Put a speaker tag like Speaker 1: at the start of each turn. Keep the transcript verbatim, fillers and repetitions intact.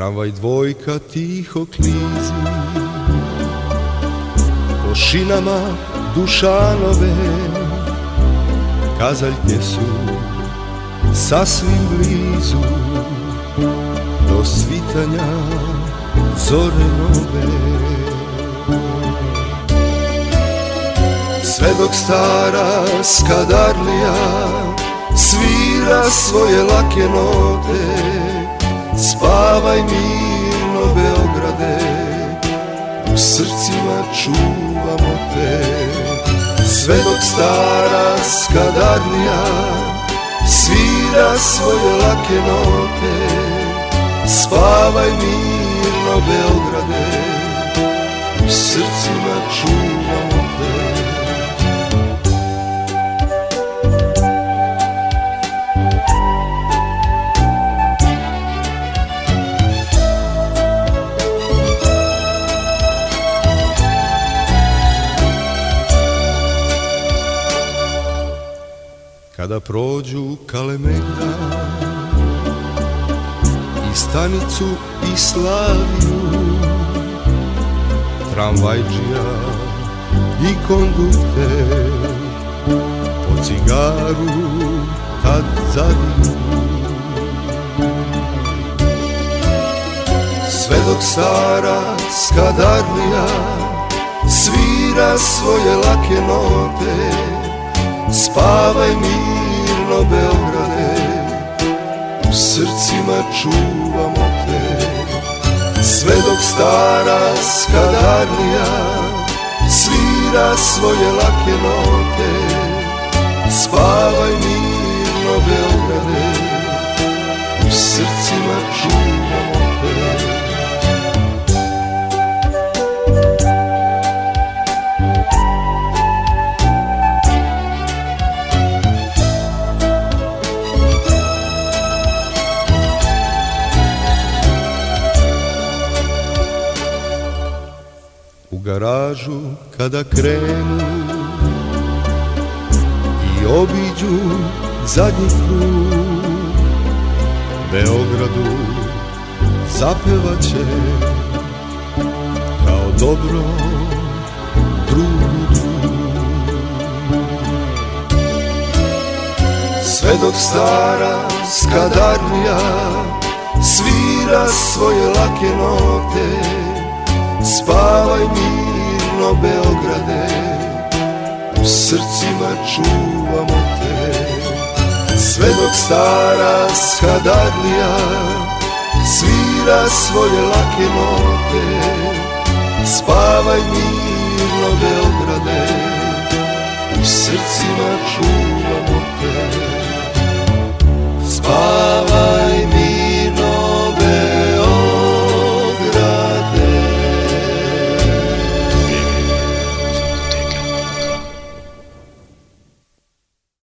Speaker 1: Tramvaj dvojka tiho klizi po šinama Dušanove, kazaljke su sasvim blizu do svitanja zore nove. Sve dok stara skadarlija svira svoje lake note, spavaj mirno Beograde, u srcima čuvamo te. Sve dok stara skadarlija svira svoje lake note, spavaj mirno Beograde, u srcima čuvamo te. Kada prođu Kalemegdan i stanicu i Slaviju, tramvajđija i kondukter po cigaru tad zadiju. Sve dok stara skadarlija svira svoje lake note, spavaj mirno Beograde, u srcima čuvamo te. Sve dok stara skadarlija svira svoje lake note, spavaj mirno Beograde, u srcima čuvamo te. U garažu kada krenu i obiđu zadnji krug, Beogradu zapevaće kao dobro drugu. Sve dok stara skadarlija svira svoje lake note, spavaj mirno Beograde, u srcima čuvamo te. Sve dok stara skadarlija svira svoje lake note, spavaj mirno Beograde, u srcima čuvamo te. Spavaj